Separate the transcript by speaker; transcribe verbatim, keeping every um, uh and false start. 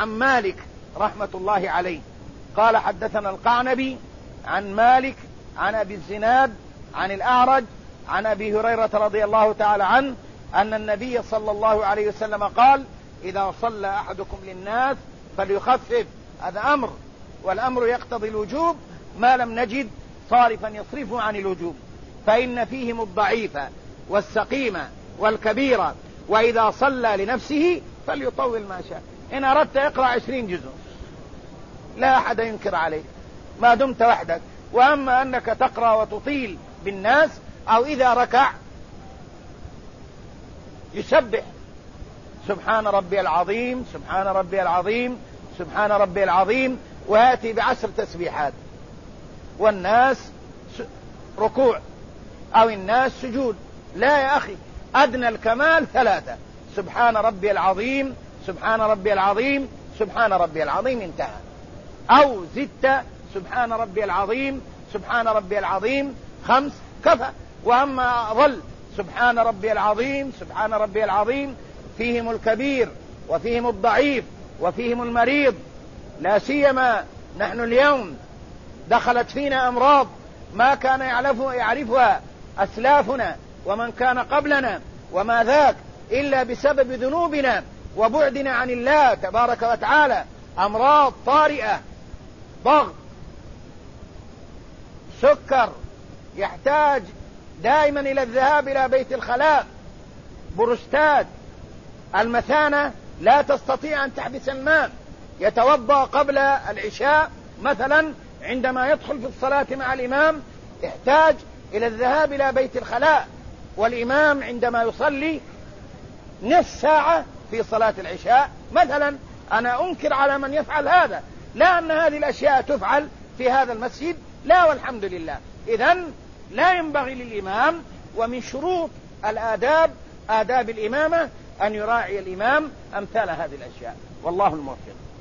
Speaker 1: عن مالك رحمة الله عليه قال حدثنا القعنبي عن مالك عن أبي الزناد عن الأعرج عن أبي هريرة رضي الله تعالى عنه أن النبي صلى الله عليه وسلم قال إذا صلى أحدكم للناس فليخفف. هذا أمر، والأمر يقتضي الوجوب ما لم نجد صارفا يصرفه عن الوجوب، فإن فيهم الضعيف والسقيم والكبير، وإذا صلى لنفسه فليطول ما شاء. إن أردت اقرأ عشرين جزء لا أحد ينكر عليك ما دمت وحدك. وأما أنك تقرأ وتطيل بالناس، أو إذا ركع يسبح سبحان ربي العظيم سبحان ربي العظيم سبحان ربي العظيم، ويأتي بعشر تسبيحات، والناس ركوع أو الناس سجود. لا يا أخي، أدنى الكمال ثلاثة: سبحان ربي العظيم سبحان ربي العظيم سبحان ربي العظيم، انتهى. أو زدت سبحان ربي العظيم سبحان ربي العظيم خمس، كفى. وأما ظل سبحان ربي العظيم سبحان ربي العظيم، فيهم الكبير وفيهم الضعيف وفيهم المريض، لا سيما نحن اليوم دخلت فينا أمراض ما كان يعرفها أسلافنا ومن كان قبلنا، وما ذاك إلا بسبب ذنوبنا وبعدنا عن الله تبارك وتعالى. أمراض طارئة، ضغط، سكر، يحتاج دائما إلى الذهاب إلى بيت الخلاء، بروستات، المثانة لا تستطيع أن تحبس الماء، يتوضأ قبل العشاء مثلا عندما يدخل في الصلاة مع الإمام يحتاج إلى الذهاب إلى بيت الخلاء، والإمام عندما يصلي نصف ساعة في صلاة العشاء مثلا. أنا أنكر على من يفعل هذا، لا أن هذه الأشياء تفعل في هذا المسجد، لا والحمد لله. إذن لا ينبغي للإمام، ومن شروط الآداب آداب الإمامة أن يراعي الإمام أمثال هذه الأشياء، والله الموفق.